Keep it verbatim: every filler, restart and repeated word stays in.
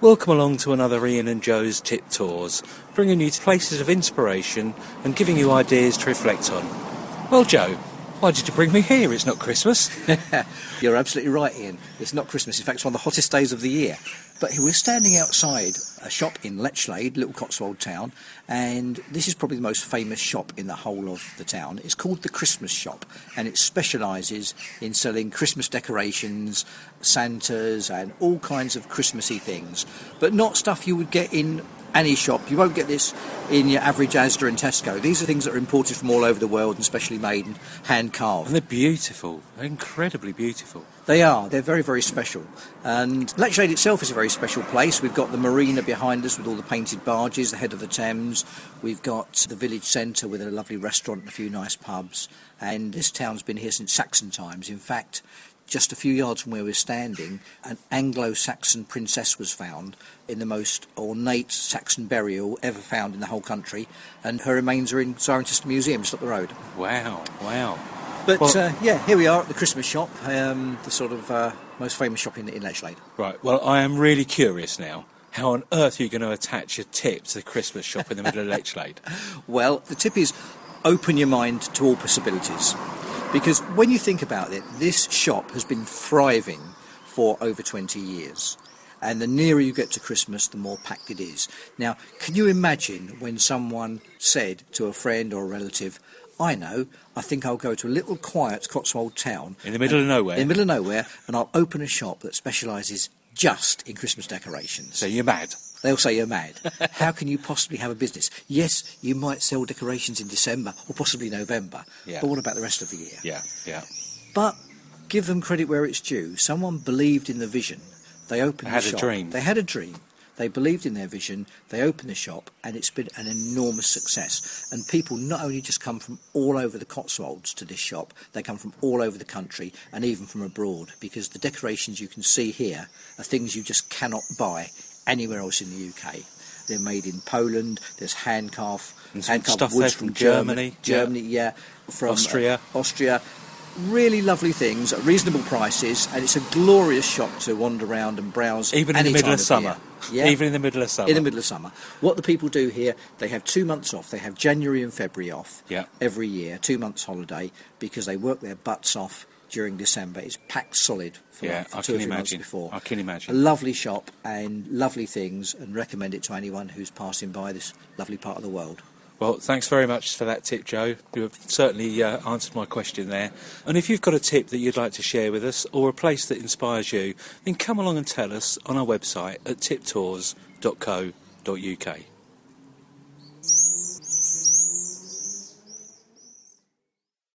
Welcome along to another Ian and Joe's Tip Tours, bringing you to places of inspiration and giving you ideas to reflect on. Well, Joe, why did you bring me here? It's not Christmas. You're absolutely right, Ian. It's not Christmas. In fact, it's one of the hottest days of the year. But we're standing outside a shop in Lechlade, little Cotswold town, and this is probably the most famous shop in the whole of the town. It's called the Christmas Shop, and it specialises in selling Christmas decorations, Santas, and all kinds of Christmassy things. But not stuff you would get in any shop. You won't get this in your average Asda and Tesco. These are things that are imported from all over the world and specially made and hand carved. And they're beautiful. They're incredibly beautiful. They are. They're very, very special. And Lechlade itself is a very special place. We've got the marina behind us with all the painted barges, the head of the Thames. We've got the village centre with a lovely restaurant and a few nice pubs. And this town's been here since Saxon times. In fact, just a few yards from where we're standing, an Anglo-Saxon princess was found in the most ornate Saxon burial ever found in the whole country, and her remains are in Cirencester Museum just up the road. Wow, wow. But well, uh, yeah, here we are at the Christmas shop, um, the sort of uh, most famous shop in, in Lechlade. Right, well, I am really curious now. How on earth are you going to attach your tip to the Christmas shop in the middle of Lechlade? Well, the tip is open your mind to all possibilities. Because when you think about it, this shop has been thriving for over twenty years. And the nearer you get to Christmas, the more packed it is. Now, can you imagine when someone said to a friend or a relative, I know, I think I'll go to a little quiet Cotswold town. In the middle of nowhere? In the middle of nowhere, and I'll open a shop that specialises just in Christmas decorations. So you're mad? They'll say you're mad. How can you possibly have a business? Yes, you might sell decorations in December or possibly November, yeah. But what about the rest of the year? Yeah, yeah. But give them credit where it's due. Someone believed in the vision. They opened they had the shop. a dream. They had a dream. They believed in their vision. They opened the shop, and it's been an enormous success. And people not only just come from all over the Cotswolds to this shop, they come from all over the country and even from abroad, because the decorations you can see here are things you just cannot buy anywhere else in the U K. They're made in Poland. There's hand carved, hand carved woods from, from Germany, Germany, yeah, yeah. from Austria, uh, Austria. Really lovely things at reasonable prices, and it's a glorious shop to wander around and browse. Even in the middle of, of summer. Yeah. Even in the middle of summer. In the middle of summer. What the people do here, they have two months off. They have January and February off yeah. every year, two months holiday, because they work their butts off during December. It's packed solid for, yeah, like, for I two can or three imagine. months before. I can imagine. A lovely shop and lovely things, and recommend it to anyone who's passing by this lovely part of the world. Well, thanks very much for that tip, Joe. You've certainly uh, answered my question there. And if you've got a tip that you'd like to share with us, or a place that inspires you, then come along and tell us on our website at tip tours dot co dot uk.